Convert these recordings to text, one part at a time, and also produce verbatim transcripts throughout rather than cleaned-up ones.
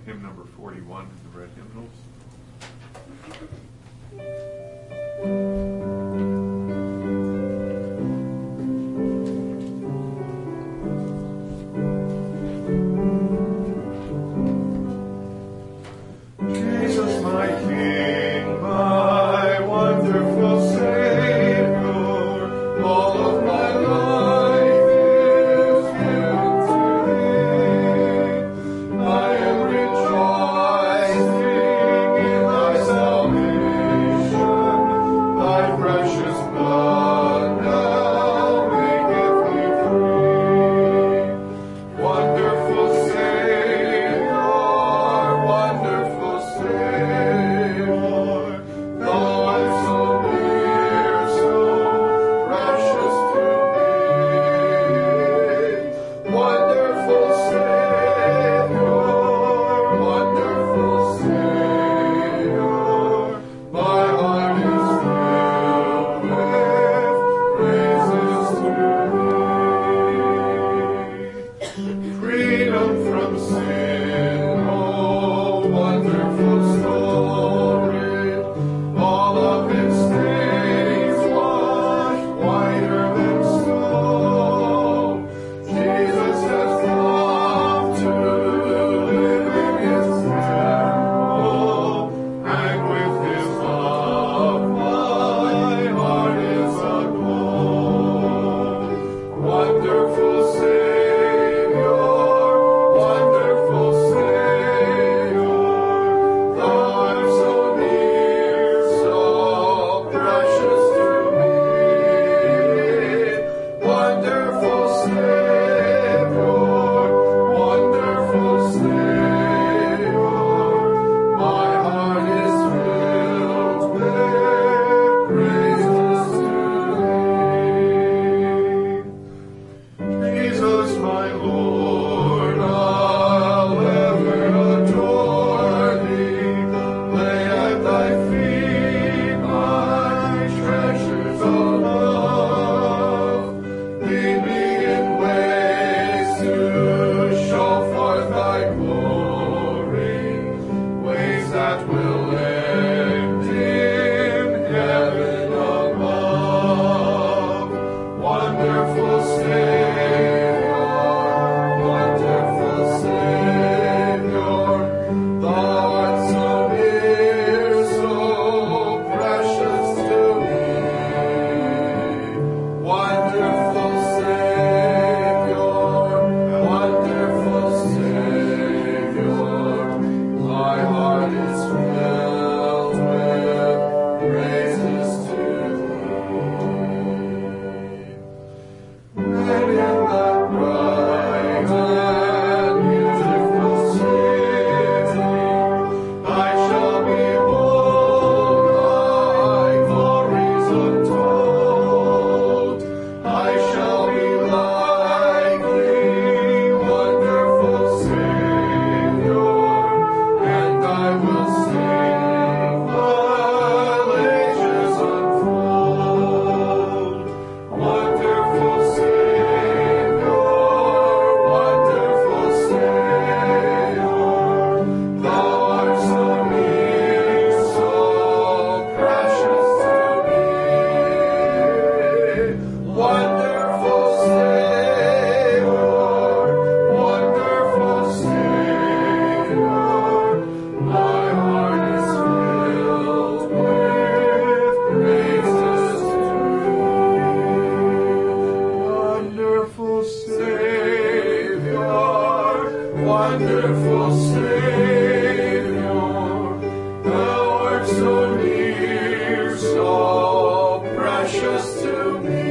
hymn number forty-one in the red hymnals. Jesus, my King, my wonderful Savior, all of my life is given to Thee. I am rejoicing in Thy salvation. Thy precious blood now maketh me free. Wonderful Savior, wonderful Savior, Thou art so near, so precious to me. Wonderful Savior, wonderful Savior, my heart is filled with praises to Thee. Freedom from sin, oh wonderful story, all of its stains washed whiter than snow. Jesus has come to live in His temple, and with His love my heart is aglow. Wonderful Savior, wonderful Savior, Thou art so near, so precious to me. Wonderful Savior, wonderful Savior, my heart is filled with praises to Thee. Jesus, my Lord, I'll ever adore Thee. Lay at Thy feet my treasures of love. Lead me in ways to show forth Thy glory, ways that will end in heaven above. Wonderful Savior, wonderful Savior, Thou art so near, so precious to me. Wonderful Savior, wonderful Savior, my heart is filled with praises to Thee. And in that bright and beautiful city, I shall behold Thy glories untold. I shall be like Thee, wonderful Savior, and I will sing while ages unfold. Wonderful Savior, wonderful Savior, Thou art so near, so precious to me. Wonderful Savior, wonderful Savior, my heart is filled with praises to Thee. Wonderful Savior, wonderful Savior, Thou art so near, so precious to me.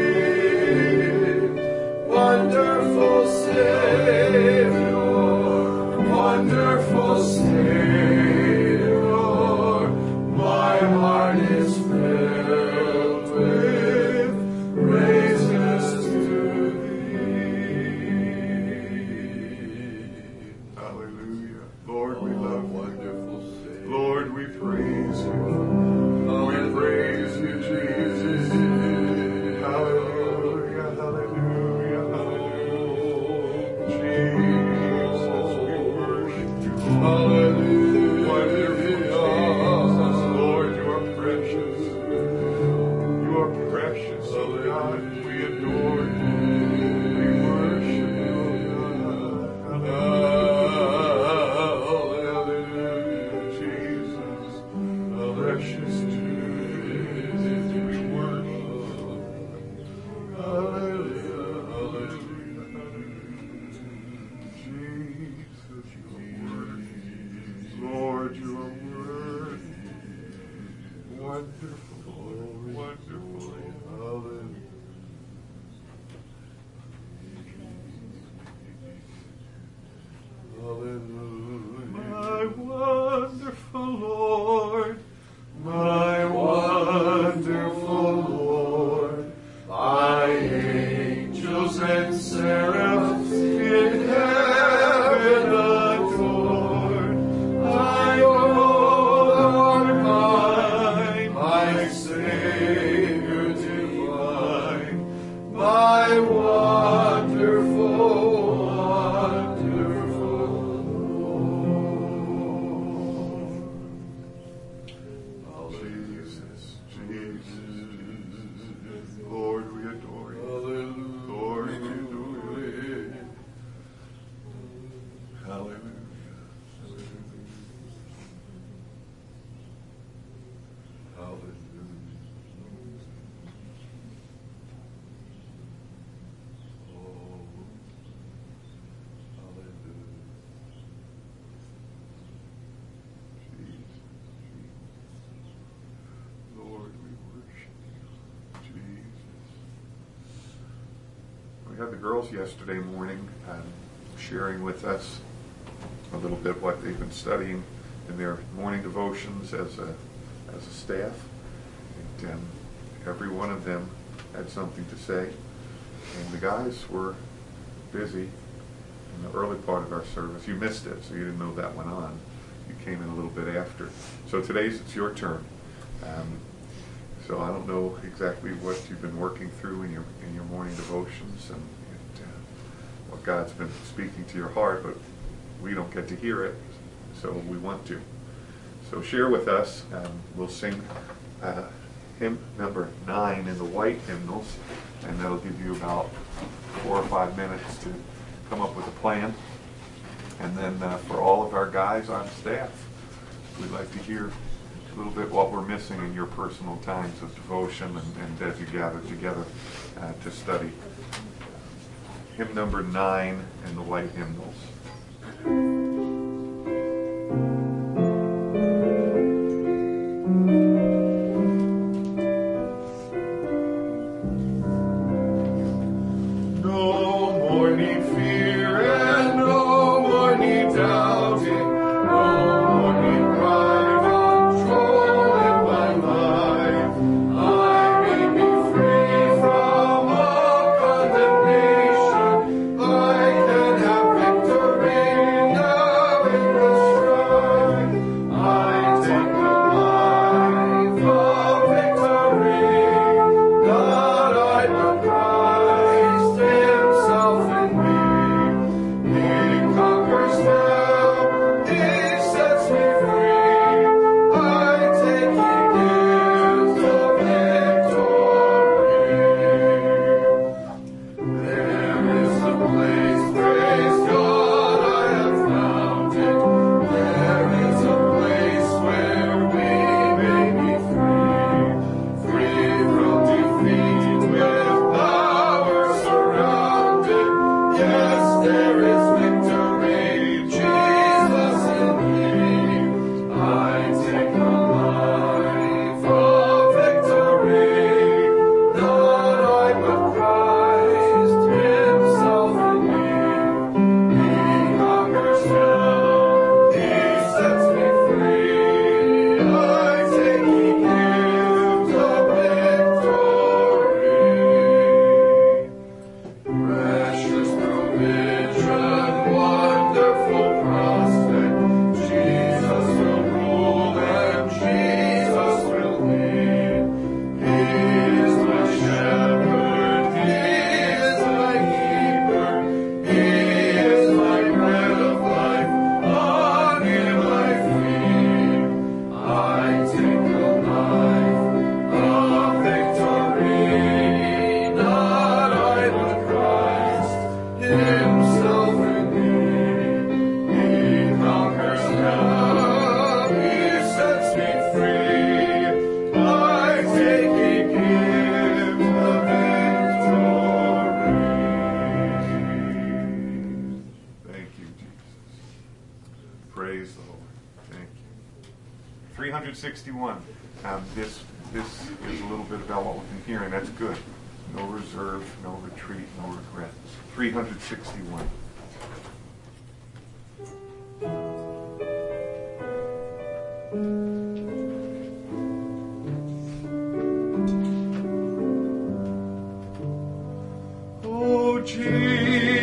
Wonderful Savior, wonderful Savior, my heart is filled with praises to Thee. Hallelujah. seraphs in heaven adored. I know thou art mine, my Savior divine, my wonderful, wonderful Lord. Jesus, Jesus, Lord, we adore you. Hallelujah. Lord, we adore you. Hallelujah. Hallelujah. Oh, hallelujah. Jesus, Jesus. Lord, we worship you. Jesus. We had the girls yesterday morning um, sharing with us a little bit what they've been studying in their morning devotions as a as a staff, and um, every one of them had something to say. And the guys were busy in the early part of our service. You missed it, so you didn't know that went on. You came in a little bit after. So today's it's your turn. Um, so I don't know exactly what you've been working through in your in your morning devotions and, and uh, what God's been speaking to your heart, but we don't get to hear it, so we want to. So share with us. Um, we'll sing uh, hymn number nine in the white hymnals, and that'll give you about four or five minutes to come up with a plan. And then uh, for all of our guys on staff, we'd like to hear a little bit what we're missing in your personal times of devotion and, and as you gather together uh, to study. Hymn number nine in the white hymnals. sixty-one. Um, this this is a little bit about what we've been hearing. That's good. No reserve, no retreat, no regret. three hundred sixty-one. Oh, Jesus.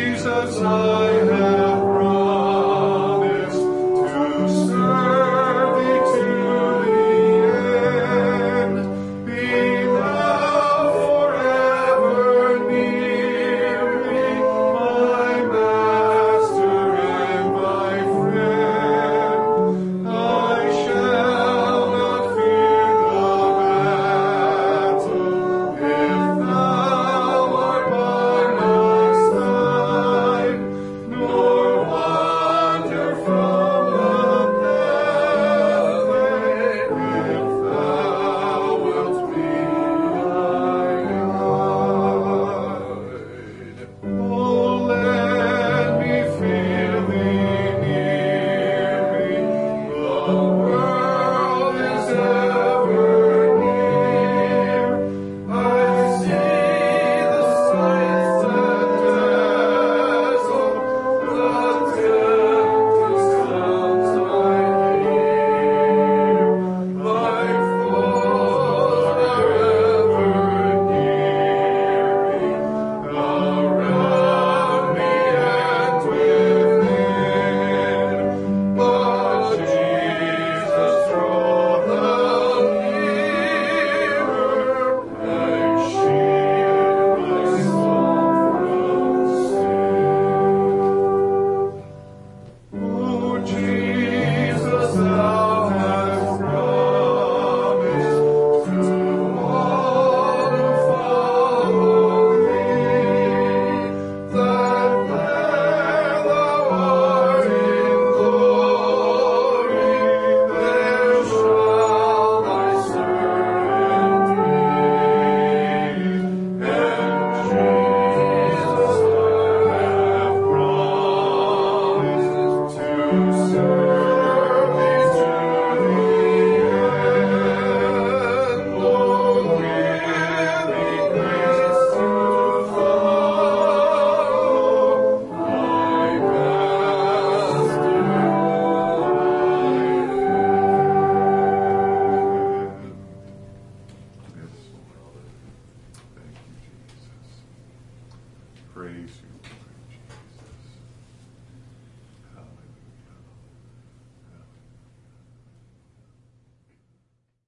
Praise you.